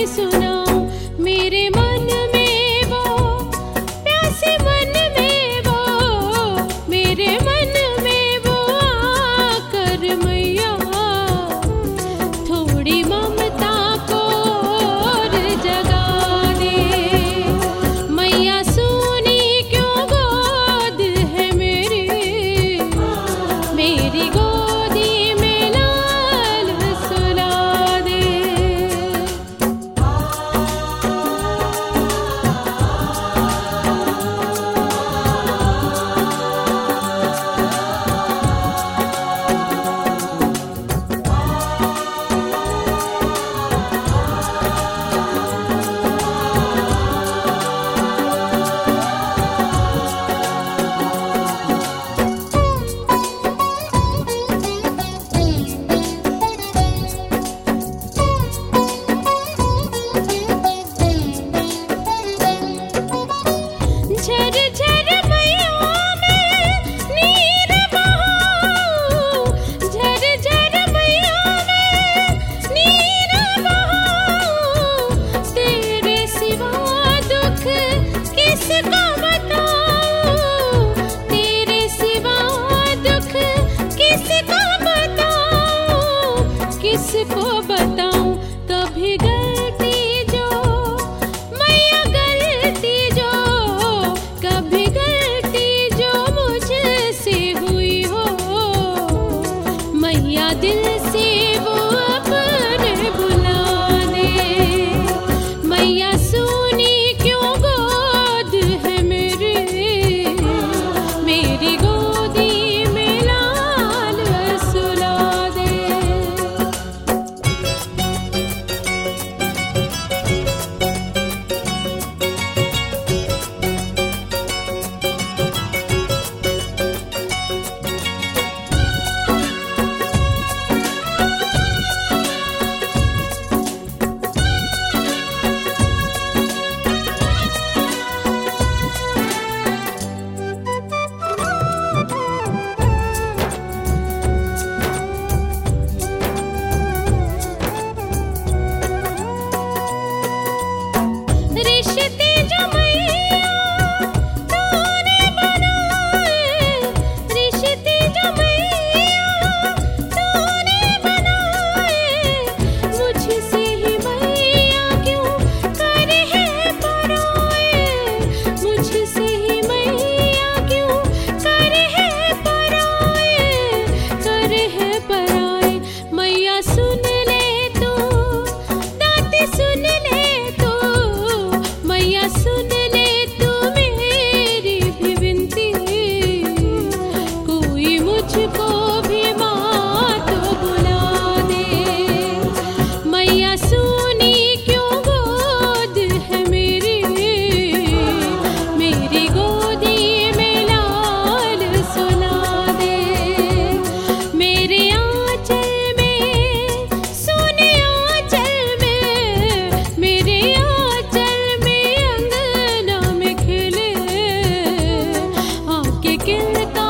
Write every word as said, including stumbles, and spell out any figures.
सुनाऊं, मेरे मन में वो प्यासे मन में वो, मेरे मन में वो आकर मैया थोड़ी ममता को और जगा दे। मैया सुनी क्यों गोद है मेरी, मेरी गोदी में लाल सुला दे। झर झर मैया में नीर बहाऊं, झर झर मैया में नीर बहाऊं, तेरे सिवा दुख किसको बताऊं, तेरे सिवा दुख किसको बताऊं, किसको बताऊं। कभी गलती जो मैया गलती जो, कभी गलती जो मुझसे हुई हो, मैया दिल से वो अपने बुला दे। मैया सुनी क्यों गोद है मेरी, मेरी गोदी में लाल सुला दे। रिश्ते जो मैया तूने बनाए, रिश्ते जो मैया तूने बनाए, मुझसे ही मैया क्यों करे है पराए, मुझसे ही मैया क्यों करे है पराए, करे है पराए। मैया सुन ले तू, दाती सुन ले तू, मैया सुन ले तू मेरी भी विनती, कोई मुझको भी माँ तो बुला दे। मैया सुनी क्यों गोद है मेरी, मेरी गोदी में लाल सुला दे। मेरे आंचल में, सोने आंचल में, मेरे आंचल में अंगना में खिले आके खिलता